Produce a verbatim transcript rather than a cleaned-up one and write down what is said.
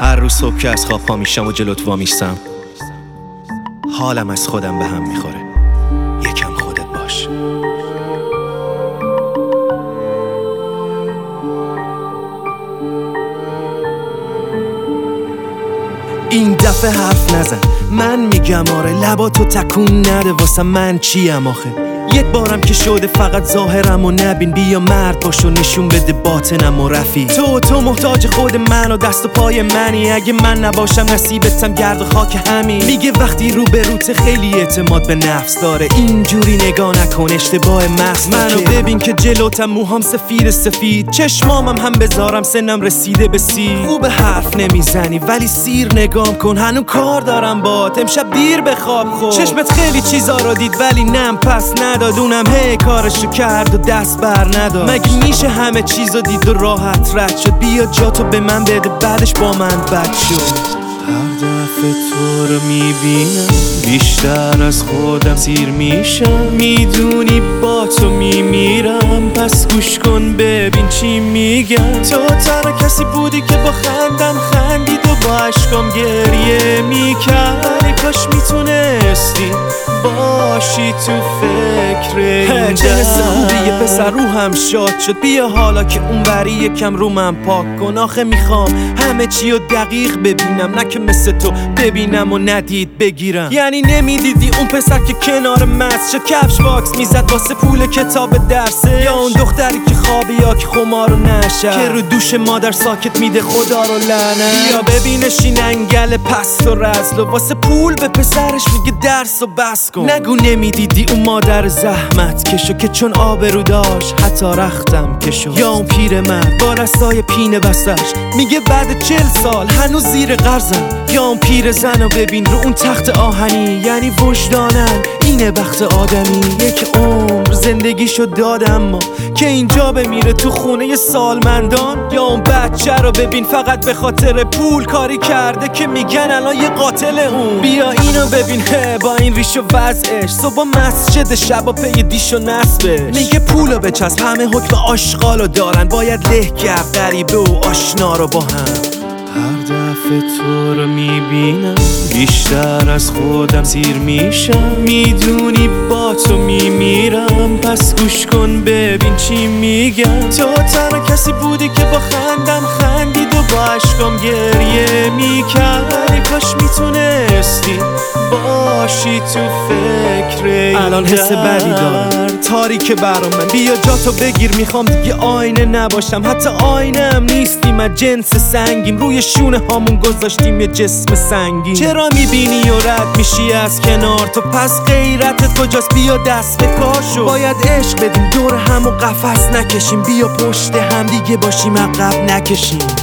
هر روز صبح که از خواب پا میشم و جلوت وامیستم، حالم از خودم به هم میخوره. یکم خودت باش. این دفعه حرف نزن، من میگم آره، لباتو تکون نده، واسه من چیم آخه؟ یک بارم که شده فقط ظاهرم و نبین، بیا مرد باش و نشون بده باطنم و رفی. تو تو محتاج خود من و دست و پای منی، اگه من نباشم نصیبتم گرد و خاک همین. میگه وقتی رو به روت خیلی اعتماد به نفس داره، اینجوری نگاه نکن اشتباه محض. منو ببین که جلوتم موهام سفید سفید، چشمامم هم بذارم سنم رسیده به سی. خوب حرف نمیزنی ولی سیر نگام کن، هنو کار دارم بات، امشب دیر بخواب. خود چشمت خیلی چیزا رو دید ولی نم پس نداد، اونم هی کارشو کرد و دست بر نداد. مگه میشه همه چیزو دید و راحت رد شد؟ بیا جاتو به من بده بعدش با من بد شد. هر دفعه تو رو میبینم بیشتر از خودم سیر میشم، میدونی با تو میمیرم، پس گوش کن ببین چی میگم. تو تنها کسی بودی که با خندم خندید و با عشقام گریه میکرد. کاش میتونستی باشی تو فکر این جلسه یه پسر روحم شاد شد. بیا حالا که اون بری یکم رو من پاک کن. آخه میخوام همه چی رو دقیق ببینم، نه که مثل تو ببینم و ندید بگیرم. یعنی نمیدیدی اون پسر که کنار مست شد کفش باکس میزد واسه پول کتاب درسه، یا اون دختری که خوابه یا که خمارو نشه، که رو دوش مادر ساکت میده خدا رو لعنت. یا ببینش این انگل پست و رزل و واسه پول به پسرش میگه درس و بس کن. نگو نمیدیدی اون مادر زحمت کشو که چون آبرو داشت حتی رختم کشو. یا اون پیر مرد با رستای پینه بستش میگه بعد چل سال هنوز زیر قرضم. یا اون پیر زن رو ببین رو اون تخت آهنی، یعنی وجدانن اینه بخت آدمی. یک عمر زندگیشو دادم اما که اینجا بمیره تو خونه سالمندان. یا اون بچه رو ببین فقط به خاطر پول کاری کرده که میگن الان یه قاتل اون. بیا اینو ببین با این ریش و وضعش، صبح مسجد شبا پی دیش و نصبش. میگه پولو بچسب همه حکم آشغالو دارن، باید له کرد غریبه و آشنا رو با هم. هر دفعه تو رو میبینم بیشتر از خودم سیر میشم، میدونی با تو میمیرم، پس گوش کن ببین چی میگم. تو تنها کسی بودی که با خندم خندید و با عشقام گریه میکرد. کاش میتونستی باشی تو فکر الان حس بدی دارم تاریکه برام من. بیا جاتو بگیر میخوام دیگه آینه نباشم، حتی آینم نیستیم از جنس سنگیم، روی شونه هامون گذاشتیم یه جسم سنگین. چرا میبینی و رد میشی از کنار تو؟ پس غیرتت کجاست؟ بیا دست به کار شو. باید عشق بدیم دور هم و قفس نکشیم، بیا پشت هم دیگه باشیم عقب نکشیم.